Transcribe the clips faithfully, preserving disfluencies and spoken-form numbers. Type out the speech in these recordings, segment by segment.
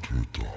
Drachentöter.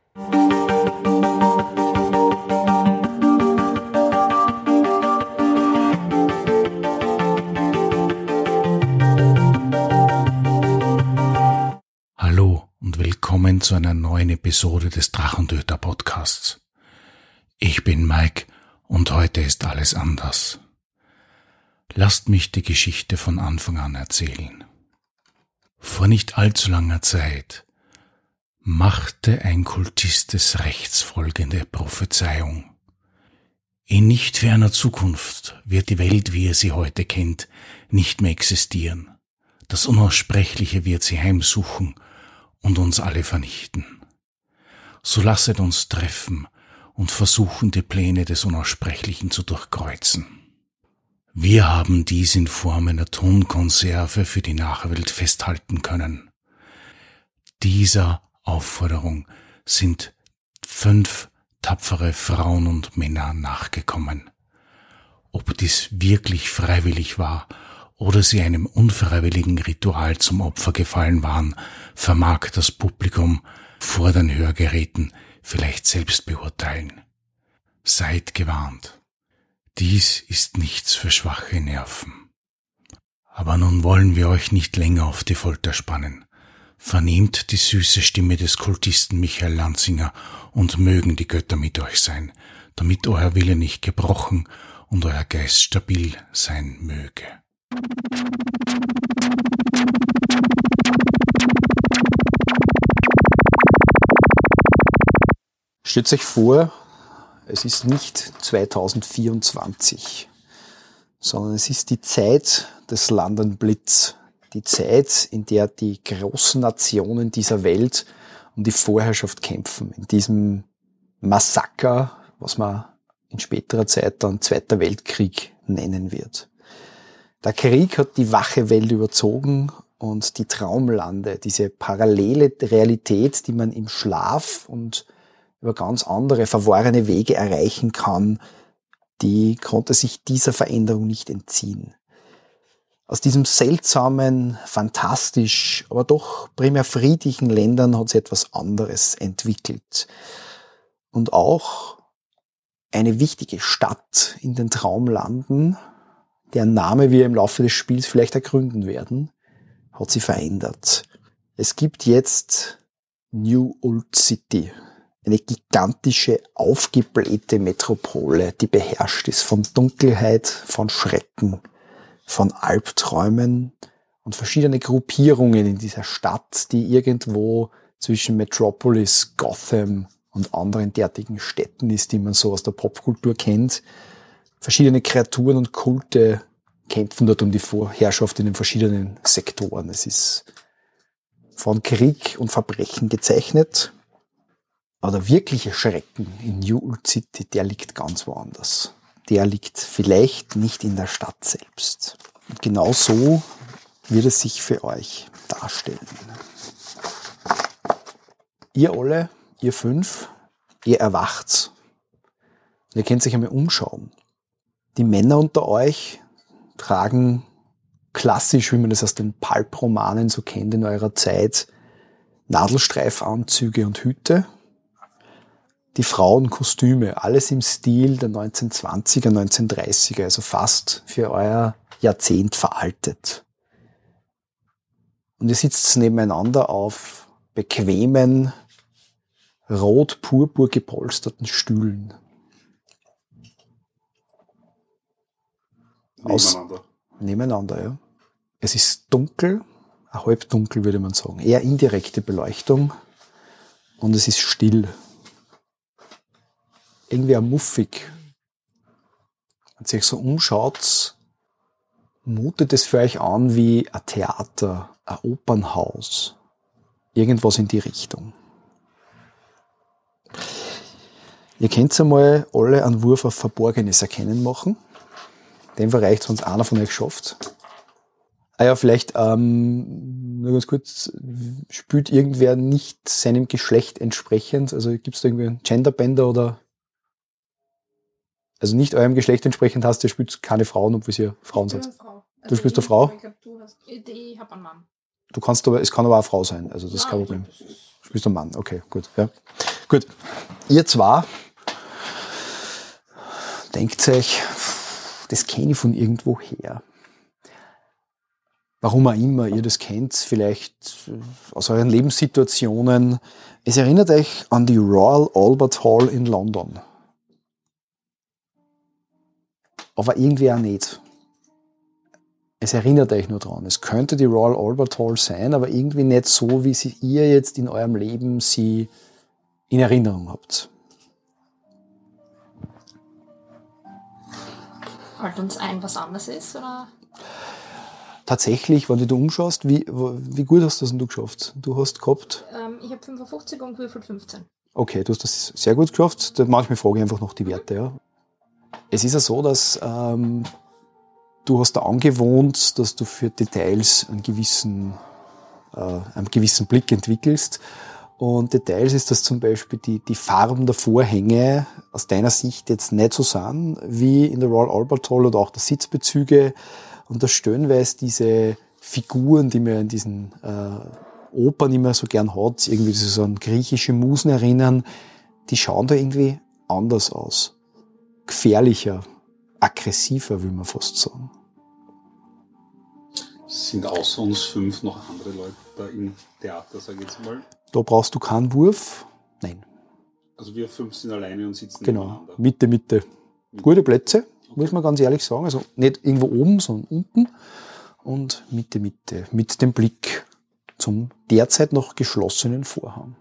Hallo und willkommen zu einer neuen Episode des Drachentöter Podcasts. Ich bin Mike und heute ist alles anders. Lasst mich die Geschichte von Anfang an erzählen. Vor nicht allzu langer Zeit machte ein Kultist des Rechts folgende Prophezeiung. In nicht ferner Zukunft wird die Welt, wie ihr sie heute kennt, nicht mehr existieren. Das Unaussprechliche wird sie heimsuchen und uns alle vernichten. So lasset uns treffen und versuchen, die Pläne des Unaussprechlichen zu durchkreuzen. Wir haben dies in Form einer Tonkonserve für die Nachwelt festhalten können. Dieser Aufforderung sind fünf tapfere Frauen und Männer nachgekommen. Ob dies wirklich freiwillig war oder sie einem unfreiwilligen Ritual zum Opfer gefallen waren, vermag das Publikum vor den Hörgeräten vielleicht selbst beurteilen. Seid gewarnt. Dies ist nichts für schwache Nerven. Aber nun wollen wir euch nicht länger auf die Folter spannen. Vernehmt die süße Stimme des Kultisten Michael Lanzinger und mögen die Götter mit euch sein, damit euer Wille nicht gebrochen und euer Geist stabil sein möge. Stellt euch vor, es ist nicht zweitausendvierundzwanzig, sondern es ist die Zeit des London Blitz, die Zeit, in der die großen Nationen dieser Welt um die Vorherrschaft kämpfen, in diesem Massaker, was man in späterer Zeit dann Zweiter Weltkrieg nennen wird. Der Krieg hat die wache Welt überzogen und die Traumlande, diese parallele Realität, die man im Schlaf und über ganz andere verworrene Wege erreichen kann, die konnte sich dieser Veränderung nicht entziehen. Aus diesem seltsamen, fantastisch, aber doch primär friedlichen Ländern hat sich etwas anderes entwickelt. Und auch eine wichtige Stadt in den Traumlanden, deren Name wir im Laufe des Spiels vielleicht ergründen werden, hat sich verändert. Es gibt jetzt New Old City. Eine gigantische, aufgeblähte Metropole, die beherrscht ist von Dunkelheit, von Schrecken, von Albträumen und verschiedene Gruppierungen in dieser Stadt, die irgendwo zwischen Metropolis, Gotham und anderen derartigen Städten ist, die man so aus der Popkultur kennt. Verschiedene Kreaturen und Kulte kämpfen dort um die Vorherrschaft in den verschiedenen Sektoren. Es ist von Krieg und Verbrechen gezeichnet. Aber der wirkliche Schrecken in New Old City, der liegt ganz woanders. Der liegt vielleicht nicht in der Stadt selbst. Und genau so wird es sich für euch darstellen. Ihr alle, ihr fünf, ihr erwacht. Ihr könnt euch einmal umschauen. Die Männer unter euch tragen klassisch, wie man das aus den Pulp-Romanen so kennt in eurer Zeit, Nadelstreifanzüge und Hüte. Die Frauen Kostüme, alles im Stil der neunzehnhundertzwanziger, neunzehnhundertdreißiger, also fast für euer Jahrzehnt veraltet. Und ihr sitzt nebeneinander auf bequemen, rot-purpur gepolsterten Stühlen. Aus, nebeneinander. Nebeneinander, ja. Es ist dunkel, halbdunkel würde man sagen, eher indirekte Beleuchtung und es ist still. Irgendwie auch muffig. Wenn ihr euch so umschaut, mutet es für euch an wie ein Theater, ein Opernhaus. Irgendwas in die Richtung. Ihr könnt einmal alle einen Wurf auf Verborgenes erkennen machen. In dem Fall reicht es, wenn es einer von euch schafft. Ah ja, vielleicht, ähm, nur ganz kurz, spielt irgendwer nicht seinem Geschlecht entsprechend? Also gibt es da irgendwie einen Genderbender oder... Also nicht eurem Geschlecht entsprechend hast, ihr spielt keine Frauen, obwohl ihr Frauen seid. Frau. Du Also spielst ich, eine Frau? Ich glaube, du hast, ich, ich habe einen Mann. Du kannst aber, es kann aber auch eine Frau sein, also das ist Nein, kein Problem. Das ist Du bist ein Mann, okay, gut. Ja. Gut, ihr zwei denkt euch, das kenne ich von irgendwo her. Warum auch immer ihr das kennt, vielleicht aus euren Lebenssituationen. Es erinnert euch an die Royal Albert Hall in London. Aber irgendwie auch nicht. Es erinnert euch nur dran. Es könnte die Royal Albert Hall sein, aber irgendwie nicht so, wie sie ihr jetzt in eurem Leben sie in Erinnerung habt. Fällt uns ein, was anders ist, oder? Tatsächlich, wenn du dich umschaust, wie, wie gut hast du das denn du geschafft? Du hast gehabt... Ähm, ich habe fünfundfünfzig und gewürfelt fünfzehn. Okay, du hast das sehr gut geschafft. Manchmal frage ich einfach noch die Werte. Ja. Es ist ja so, dass ähm, du hast da angewohnt, dass du für Details einen gewissen, äh, einen gewissen Blick entwickelst. Und Details ist, dass zum Beispiel die, die Farben der Vorhänge aus deiner Sicht jetzt nicht so sind wie in der Royal Albert Hall oder auch der Sitzbezüge. Und das stellenweise diese Figuren, die man in diesen äh, Opern immer so gern hat, irgendwie so an griechische Musen erinnern, die schauen da irgendwie anders aus. Gefährlicher, aggressiver, will man fast sagen. Sind außer uns fünf noch andere Leute da im Theater, sage ich jetzt mal? Da brauchst du keinen Wurf. Nein. Also wir fünf sind alleine und sitzen Genau. nebeneinander. Mitte, Mitte. Gute Plätze, muss man ganz ehrlich sagen. Also nicht irgendwo oben, sondern unten. Und Mitte, Mitte. Mit dem Blick zum derzeit noch geschlossenen Vorhang.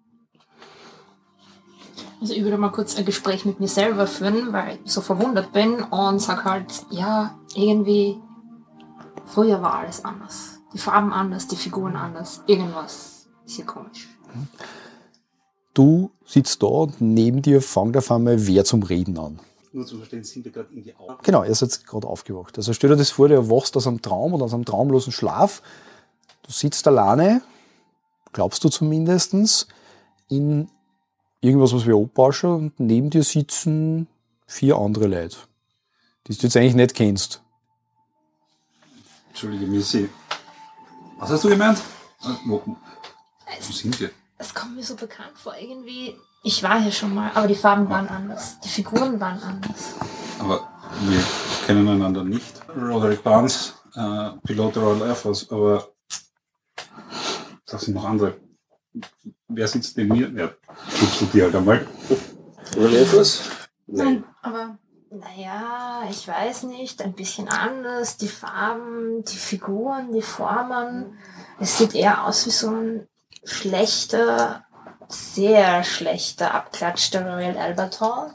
Also ich würde mal kurz ein Gespräch mit mir selber führen, weil ich so verwundert bin und sag halt, ja, irgendwie, früher war alles anders. Die Farben anders, die Figuren anders, irgendwas ist hier komisch. Du sitzt da und neben dir fängt auf einmal wer zum Reden an. Nur zu verstehen, sind wir gerade in die Augen. Genau, ihr seid gerade aufgewacht. Also stell dir das vor, du erwachst aus einem Traum oder aus einem traumlosen Schlaf. Du sitzt alleine, glaubst du zumindest, in irgendwas, was wir abwaschen, und neben dir sitzen vier andere Leute, die du jetzt eigentlich nicht kennst. Entschuldige, Missy. Was hast du gemeint? Wo, wo sind wir? Es kommt mir so bekannt vor, irgendwie. Ich war hier schon mal, aber die Farben waren anders. Die Figuren waren anders. Aber wir kennen einander nicht. Roderick Barnes, äh, Pilot der Royal Air Force, aber das sind noch andere. Wer sitzt neben mir? Ja, gibst du dir halt einmal. Royal Air Force? Nein, aber naja, ich weiß nicht, ein bisschen anders. Die Farben, die Figuren, die Formen. Es sieht eher aus wie so ein schlechter, sehr schlechter Abklatsch der Royal Albert Hall.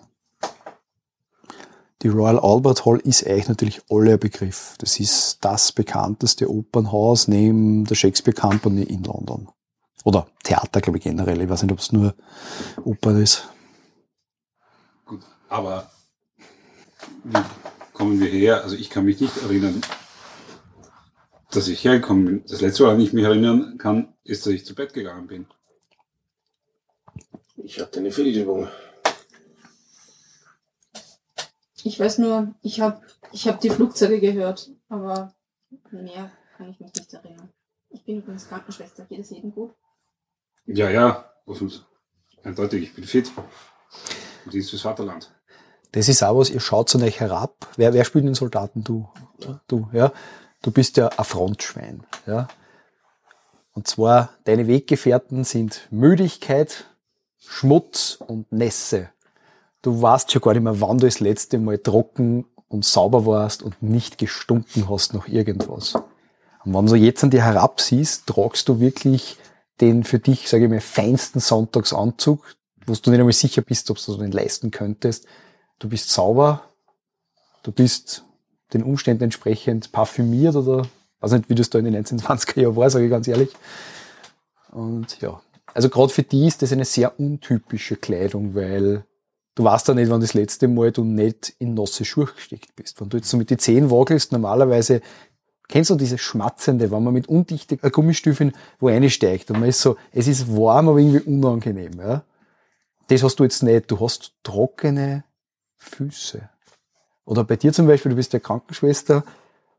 Die Royal Albert Hall ist eigentlich natürlich alle ein Begriff. Das ist das bekannteste Opernhaus neben der Shakespeare Company in London. Oder Theater, glaube ich, generell. Ich weiß nicht, ob es nur Oper ist. Gut, aber wie kommen wir her? Also ich kann mich nicht erinnern, dass ich hergekommen bin. Das letzte, woran ich mich erinnern kann, ist, dass ich zu Bett gegangen bin. Ich hatte eine Fehlübung. Ich weiß nur, ich habe ich hab die Flugzeuge gehört, aber mehr kann ich mich nicht erinnern. Ich bin übrigens Krankenschwester, geht es jedem gut? Ja, ja, eindeutig, ich bin fit. Und Dienst fürs Vaterland. Das ist auch was, ihr schaut an euch herab. Wer, wer spielt den Soldaten? Du. Du, ja. Du bist ja ein Frontschwein. Ja. Und zwar, deine Weggefährten sind Müdigkeit, Schmutz und Nässe. Du weißt schon gar nicht mehr, wann du das letzte Mal trocken und sauber warst und nicht gestunken hast nach irgendwas. Und wenn du jetzt an dir herabsiehst, tragst du wirklich den für dich, sage ich mal, feinsten Sonntagsanzug, wo du nicht einmal sicher bist, ob du den leisten könntest. Du bist sauber, du bist den Umständen entsprechend parfümiert oder, weiß nicht, wie das da in den neunzehnhundertzwanziger Jahren war, sage ich ganz ehrlich. Und ja, also gerade für die ist das eine sehr untypische Kleidung, weil du weißt ja nicht, wann das letzte Mal du nicht in nasse Schuhe gesteckt bist. Wenn du jetzt so mit den Zehen wagelst, normalerweise, kennst du dieses Schmatzende, wenn man mit undichten Gummistiefeln wo reinsteigt und man ist so, es ist warm, aber irgendwie unangenehm. Ja? Das hast du jetzt nicht. Du hast trockene Füße. Oder bei dir zum Beispiel, du bist ja Krankenschwester,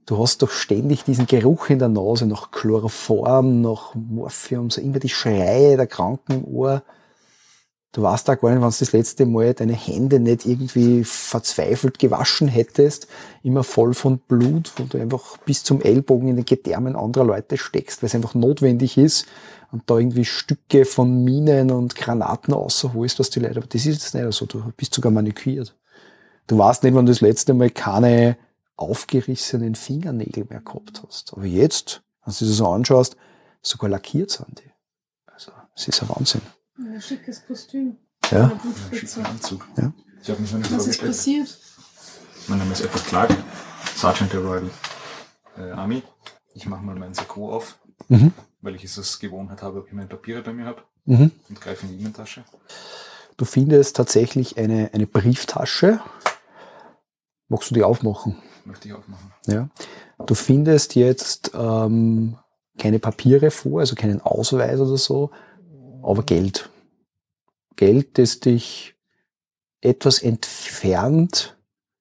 du hast doch ständig diesen Geruch in der Nase nach Chloroform, nach Morphium, so immer die Schreie der Kranken im Ohr. Du weißt auch gar nicht, wenn du das letzte Mal deine Hände nicht irgendwie verzweifelt gewaschen hättest, immer voll von Blut, wo du einfach bis zum Ellbogen in den Gedärmen anderer Leute steckst, weil es einfach notwendig ist und da irgendwie Stücke von Minen und Granaten rausholst, was die Leute, aber das ist jetzt nicht so, du bist sogar manikiert. Du weißt nicht, wann du das letzte Mal keine aufgerissenen Fingernägel mehr gehabt hast. Aber jetzt, wenn du dir das so anschaust, sogar lackiert sind die. Also, es ist ein Wahnsinn. Ein schickes Kostüm. Ja. Eine Blutspritze. Schicker Anzug. Ja. Ich habe mich noch nicht Was ist vorgestellt. passiert? Mein Name ist Edward Clark, Sergeant der Royal äh, Army. Ich mache mal mein Sakko auf, Mhm. weil ich es als Gewohnheit habe, ob ich meine Papiere bei mir habe Mhm. und greife in die Innentasche. Du findest tatsächlich eine, eine Brieftasche. Magst du die aufmachen? Möchte ich aufmachen. Ja. Du findest jetzt ähm, keine Papiere vor, also keinen Ausweis oder so, aber Geld. Geld, das dich etwas entfernt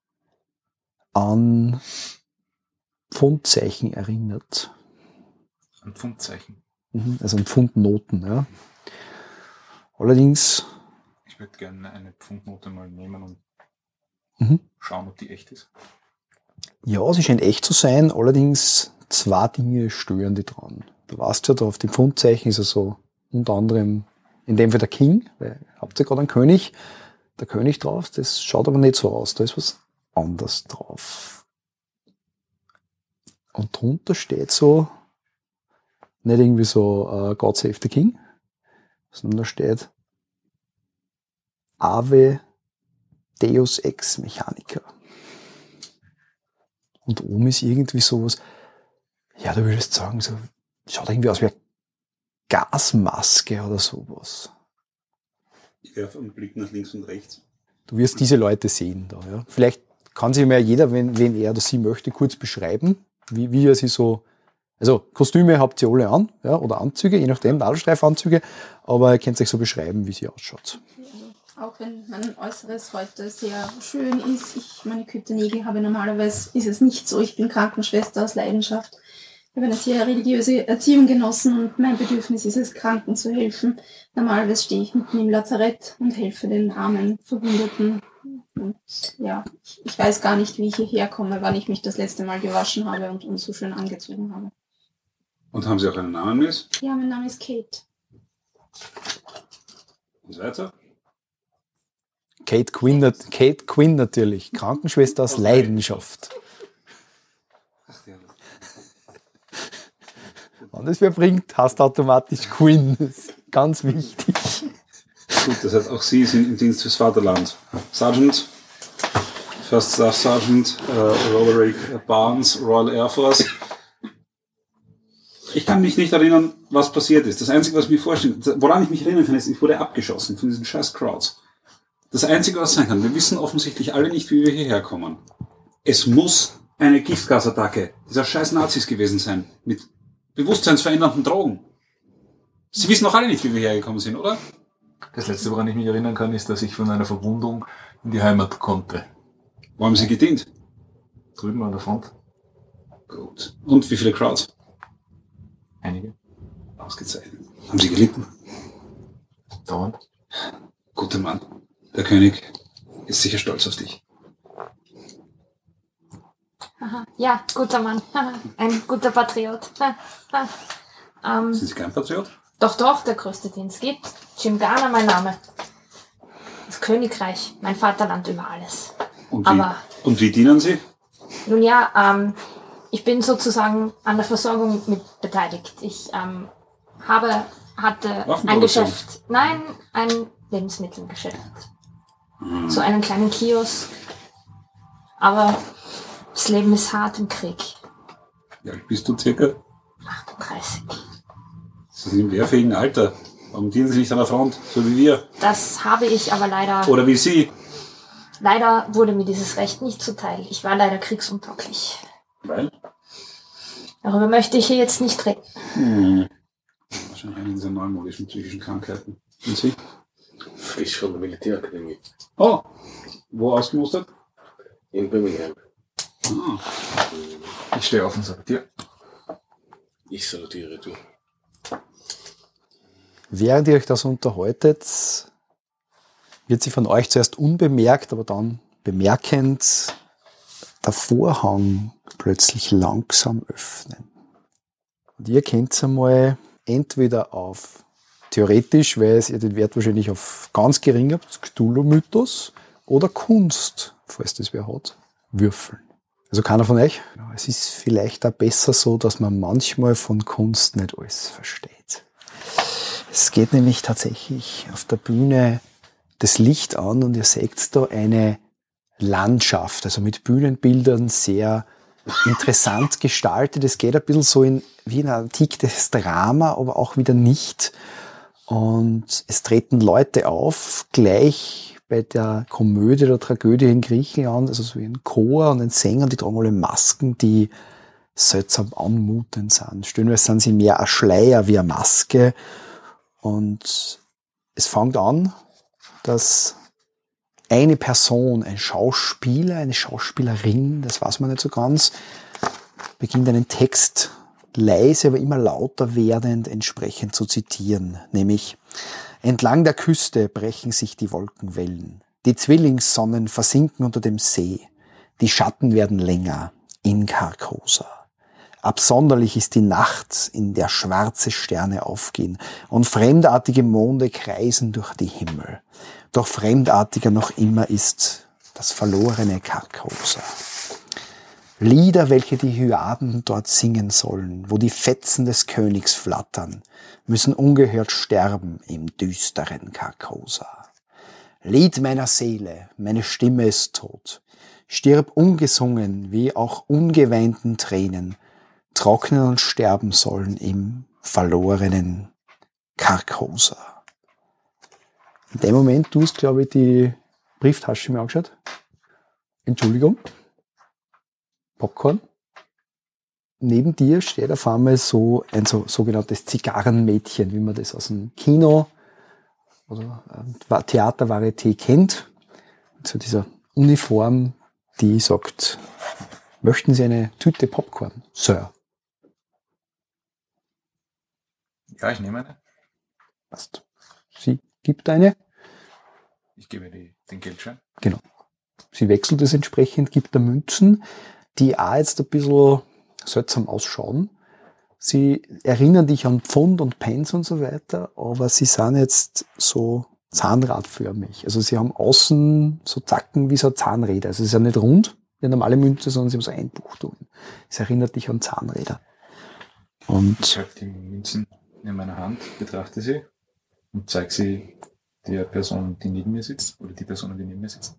an Pfundzeichen erinnert. Ein Pfundzeichen. Mhm, also an Pfundnoten. Ja. Allerdings, Ich würde gerne eine Pfundnote mal nehmen und mhm. schauen, ob die echt ist. ja, sie scheint echt zu sein, allerdings zwei Dinge stören die dran. Du weißt ja, da auf dem Pfundzeichen ist ja so unter anderem, in dem Fall der King, weil ihr habt ja gerade einen König, der König drauf, das schaut aber nicht so aus, da ist was anderes drauf. Und drunter steht so, nicht irgendwie so uh, God Save the King, sondern da steht Ave Deus Ex Mechanica. Und oben ist irgendwie sowas, ja, du würdest sagen, so, schaut irgendwie aus wie eine Gasmaske oder sowas. Ich werfe einen Blick nach links und rechts. Du wirst diese Leute sehen da, ja. Vielleicht kann sich mal jeder, wenn, wenn er oder sie möchte, kurz beschreiben, wie, wie er sie so, also Kostüme habt ihr alle an, ja, oder Anzüge, je nachdem, Nadelstreifanzüge, aber ihr könnt euch so beschreiben, wie sie ausschaut. Auch wenn mein Äußeres heute sehr schön ist, ich manikürte Nägel habe, normalerweise ist es nicht so. Ich bin Krankenschwester aus Leidenschaft. Ich habe eine sehr religiöse Erziehung genossen und mein Bedürfnis ist es, Kranken zu helfen. Normalerweise stehe ich mitten im Lazarett und helfe den armen Verwundeten. Und ja, ich, ich weiß gar nicht, wie ich hierher komme, wann ich mich das letzte Mal gewaschen habe und, und so schön angezogen habe. Und haben Sie auch einen Namen, Miss? Ja, mein Name ist Kate. Und weiter? Kate Quinn, nat- Kate Quinn natürlich, Krankenschwester aus Leidenschaft. Ach, ja. Wenn das wer bringt, hast du automatisch Quinn. Das ist ganz wichtig. Gut, das heißt, auch Sie sind im Dienst fürs Vaterland. Sergeant, First Staff Sergeant, äh, Roderick Barnes, Royal Air Force. Ich kann mich nicht erinnern, was passiert ist. Das Einzige, was ich mir vorstelle, woran ich mich erinnern kann, ist, ich wurde abgeschossen von diesen scheiß Crowds. Das Einzige, was sein kann, wir wissen offensichtlich alle nicht, wie wir hierher kommen. Es muss eine Giftgasattacke dieser scheiß Nazis gewesen sein, mit bewusstseinsverändernden Drogen. Sie wissen doch alle nicht, wie wir hergekommen sind, oder? Das letzte, woran ich mich erinnern kann, ist, dass ich von einer Verwundung in die Heimat konnte. Wo haben Sie gedient? Drüben an der Front. Gut. Und wie viele Crowds? Einige. Ausgezeichnet. Haben Sie gelitten? Dauernd. Guter Mann. Der König ist sicher stolz auf dich. Aha. Ja, guter Mann. Ein guter Patriot. ähm, Sind Sie kein Patriot? doch, doch, der größte, den es gibt. Jim Garner, mein Name. Das Königreich, mein Vaterland über alles. Und wie, Aber- und wie dienen Sie? Nun ja, ähm, ich bin sozusagen an der Versorgung mit beteiligt. Ich ähm, habe, hatte ein Waffenproduktion? Geschäft, nein, ein Lebensmittelgeschäft. So einen kleinen Kiosk. Aber das Leben ist hart im Krieg. Wie alt bist du circa? achtunddreißig. Sie sind im wehrfähigen Alter. Warum dienen Sie nicht an der Front, so wie wir? Das habe ich aber leider, Oder wie Sie? leider wurde mir dieses Recht nicht zuteil. Ich war leider kriegsuntauglich. Weil? Darüber möchte ich hier jetzt nicht reden. Hm. Wahrscheinlich eine dieser neumodischen psychischen Krankheiten. Und Sie? Frisch von der Militärakademie Oh, wo ausgemustert? in Birmingham. Ich stehe auf und salutiere. Ich salutiere du. Während ihr euch das unterhaltet, wird sich von euch zuerst unbemerkt, aber dann bemerkend der Vorhang plötzlich langsam öffnen. Und ihr könnt einmal entweder auf, theoretisch, weil ihr den Wert wahrscheinlich auf ganz gering habt, Cthulhu-Mythos, oder Kunst, falls das wer hat, würfeln. Also keiner von euch? Ja, es ist vielleicht auch besser so, dass man manchmal von Kunst nicht alles versteht. Es geht nämlich tatsächlich auf der Bühne das Licht an und ihr seht da eine Landschaft, also mit Bühnenbildern sehr interessant gestaltet. Es geht ein bisschen so in, wie ein antikes Drama, aber auch wieder nicht. Und es treten Leute auf, gleich bei der Komödie oder Tragödie in Griechenland, also so wie ein Chor und ein Sänger, die tragen alle Masken, die seltsam anmutend sind. Stellenweise sind sie mehr ein Schleier wie eine Maske. Und es fängt an, dass eine Person, ein Schauspieler, eine Schauspielerin, das weiß man nicht so ganz, beginnt einen Text leise, aber immer lauter werdend entsprechend zu zitieren, nämlich: Entlang der Küste brechen sich die Wolkenwellen, die Zwillingssonnen versinken unter dem See, die Schatten werden länger in Carcosa. Absonderlich ist die Nacht, in der schwarze Sterne aufgehen und fremdartige Monde kreisen durch die Himmel. Doch fremdartiger noch immer ist das verlorene Carcosa. Lieder, welche die Hyaden dort singen sollen, wo die Fetzen des Königs flattern, müssen ungehört sterben im düsteren Carcosa. Lied meiner Seele, meine Stimme ist tot. Stirb ungesungen, wie auch ungeweinten Tränen, trocknen und sterben sollen im verlorenen Carcosa. In dem Moment, du hast, glaube ich, die Brieftasche mir angeschaut. Entschuldigung. Popcorn. Neben dir steht auf einmal so ein so, sogenanntes Zigarrenmädchen, wie man das aus dem Kino oder Theater-Varieté kennt. Zu dieser Uniform, die sagt: Möchten Sie eine Tüte Popcorn, Sir? Ja, ich nehme eine. Passt. Sie gibt eine. Ich gebe die, den Geldschein. Genau. Sie wechselt es entsprechend, gibt da Münzen, die auch jetzt ein bisschen seltsam ausschauen. Sie erinnern dich an Pfund und Pence und so weiter, aber sie sind jetzt so zahnradförmig. Also sie haben außen so Zacken wie so Zahnräder. Also sie sind nicht rund, wie eine normale Münze, sondern sie haben so Einbuchtungen. Es erinnert dich an Zahnräder. Und ich halte die Münzen in meiner Hand, betrachte sie und zeige sie der Person, die neben mir sitzt, oder die Person, die neben mir sitzt.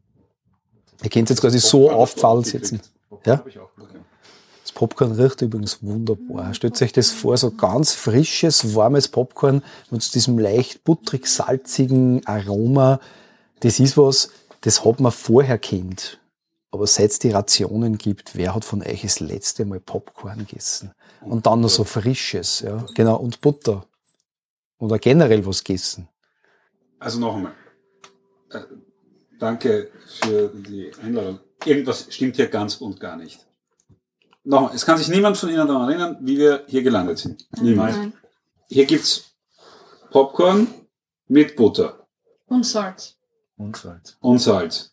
Ihr könnt jetzt quasi so auf Pfahl sitzen. Ja? Habe ich auch bekommen. Das Popcorn riecht übrigens wunderbar. Stellt euch das vor, so ganz frisches, warmes Popcorn mit diesem leicht butterig-salzigen Aroma. Das ist was, das hat man vorher kennt. Aber seit es die Rationen gibt, wer hat von euch das letzte Mal Popcorn gegessen? Und dann noch so frisches, ja. Genau, und Butter. Oder generell was gegessen. Also noch einmal. Äh, danke für die Einladung. Irgendwas stimmt hier ganz und gar nicht. Nochmal, es kann sich niemand von Ihnen daran erinnern, wie wir hier gelandet sind. Niemand. Nein. Hier gibt's Popcorn mit Butter Und Salz. Und Salz. und Salz.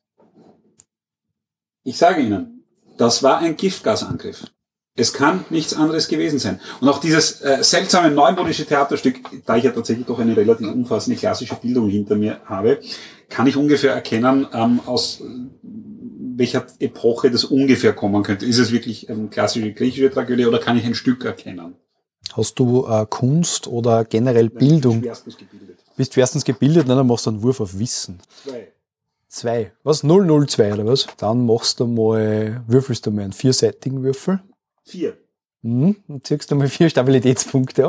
Ich sage Ihnen, das war ein Giftgasangriff. Es kann nichts anderes gewesen sein. Und auch dieses äh, seltsame neumodische Theaterstück, da ich ja tatsächlich doch eine relativ umfassende klassische Bildung hinter mir habe, kann ich ungefähr erkennen, ähm, aus äh, welcher Epoche das ungefähr kommen könnte. Ist es wirklich ähm, klassische griechische Tragödie oder kann ich ein Stück erkennen? Hast du äh, Kunst oder generell Bildung? Schwerstens gebildet. Bist du erstens gebildet, dann machst du einen Wurf auf Wissen. Zwei. Zwei. Was? null null zwei oder was? Dann machst du mal, würfelst du mal einen vierseitigen Würfel. Vier. Mhm. Dann ziehst du mal vier Stabilitätspunkte ab.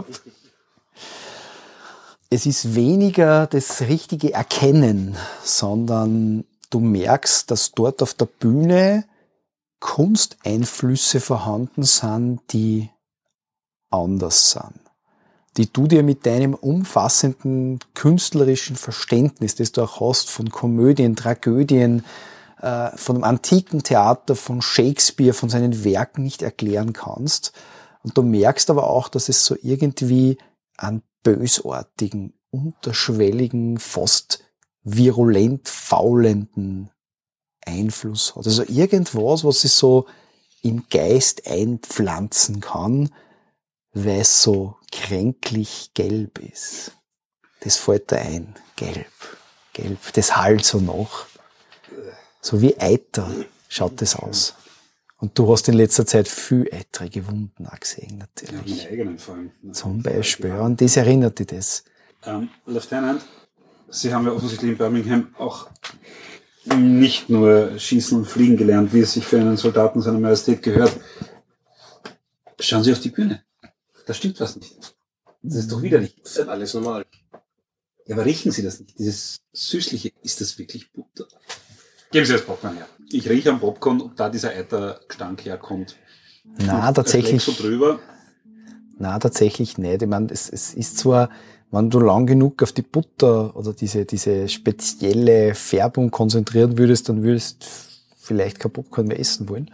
Es ist weniger das richtige Erkennen, sondern du merkst, dass dort auf der Bühne Kunsteinflüsse vorhanden sind, die anders sind. Die du dir mit deinem umfassenden künstlerischen Verständnis, das du auch hast von Komödien, Tragödien, äh, von dem antiken Theater, von Shakespeare, von seinen Werken nicht erklären kannst. Und du merkst aber auch, dass es so irgendwie einen bösartigen, unterschwelligen, fast virulent faulenden Einfluss hat. Also irgendwas, was sich so im Geist einpflanzen kann, weil es so kränklich gelb ist. Das fällt da ein. Gelb. Gelb. Das halt so nach. So wie Eiter schaut das aus. Und du hast in letzter Zeit viel eitrige Wunden auch gesehen, Ja, natürlich. meine eigenen Fallen. Zum Beispiel. Ja, und das erinnert dich das. Ähm, Lieutenant, Sie haben ja offensichtlich in Birmingham auch nicht nur Schießen und Fliegen gelernt, wie es sich für einen Soldaten seiner Majestät gehört. Schauen Sie auf die Bühne. Da stimmt was nicht. Das ist doch widerlich. Das ist alles normal. Ja, aber riechen Sie das nicht? Dieses Süßliche, ist das wirklich Butter? Geben Sie das Popcorn her. Ich rieche am Popcorn, ob da dieser Eitergestank herkommt. Na, tatsächlich. So drüber. Na, tatsächlich nicht. Ich meine, es, es ist zwar, wenn du lang genug auf die Butter oder diese, diese spezielle Färbung konzentrieren würdest, dann würdest du vielleicht kein Popcorn mehr essen wollen.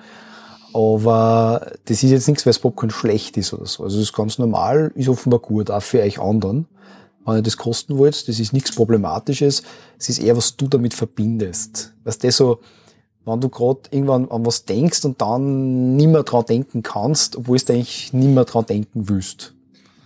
Aber das ist jetzt nichts, weil das Popcorn schlecht ist oder so. Also das ist ganz normal, ist offenbar gut, auch für euch anderen. Wenn ihr das kosten wollt, das ist nichts Problematisches. Es ist eher, was du damit verbindest. Weißt du, so, wenn du gerade irgendwann an was denkst und dann nicht mehr dran denken kannst, obwohl du eigentlich nicht mehr dran denken willst.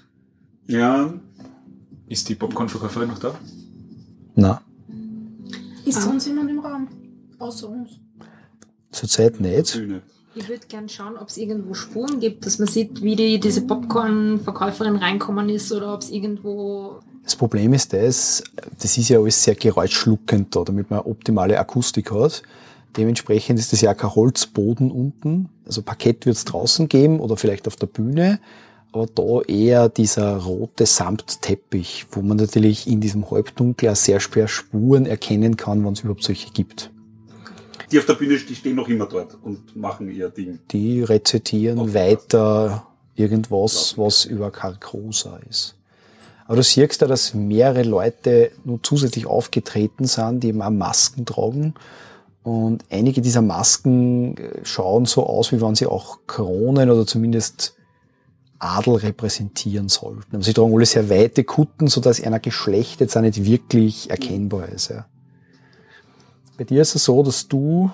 Ja. Ist die Popcornverkäuferin noch da? Nein, Ist Ah. sonst jemand im Raum? Außer uns. zurzeit nicht. Bühne. Ich würde gern schauen, ob es irgendwo Spuren gibt, dass man sieht, wie die, diese Popcorn-Verkäuferin reinkommen ist oder ob es irgendwo... Das Problem ist das, das ist ja alles sehr geräuschschluckend da, damit man optimale Akustik hat. Dementsprechend ist das ja kein Holzboden unten. Also Parkett wird es draußen geben oder vielleicht auf der Bühne. Aber da eher dieser rote Samtteppich, wo man natürlich in diesem Halbdunkel auch sehr schwer Spuren erkennen kann, wenn es überhaupt solche gibt. Die auf der Bühne, die stehen noch immer dort und machen ihr Ding. Die rezitieren Okay. weiter irgendwas, was über Carcosa ist. Aber du siehst da, dass mehrere Leute nur zusätzlich aufgetreten sind, die eben auch Masken tragen. Und einige dieser Masken schauen so aus, wie wenn sie auch Kronen oder zumindest Adel repräsentieren sollten. Aber sie tragen alle sehr weite Kutten, sodass einer Geschlecht jetzt auch nicht wirklich erkennbar ist. Ja. Bei dir ist es so, dass du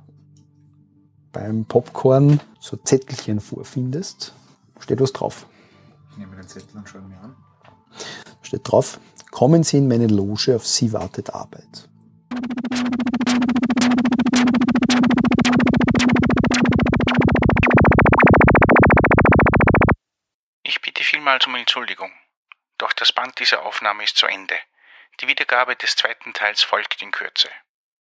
beim Popcorn so Zettelchen vorfindest. Steht was drauf? Ich nehme den Zettel und schaue ihn mir an. Steht drauf, kommen Sie in meine Loge, auf Sie wartet Arbeit. Ich bitte vielmals um Entschuldigung. Doch das Band dieser Aufnahme ist zu Ende. Die Wiedergabe des zweiten Teils folgt in Kürze.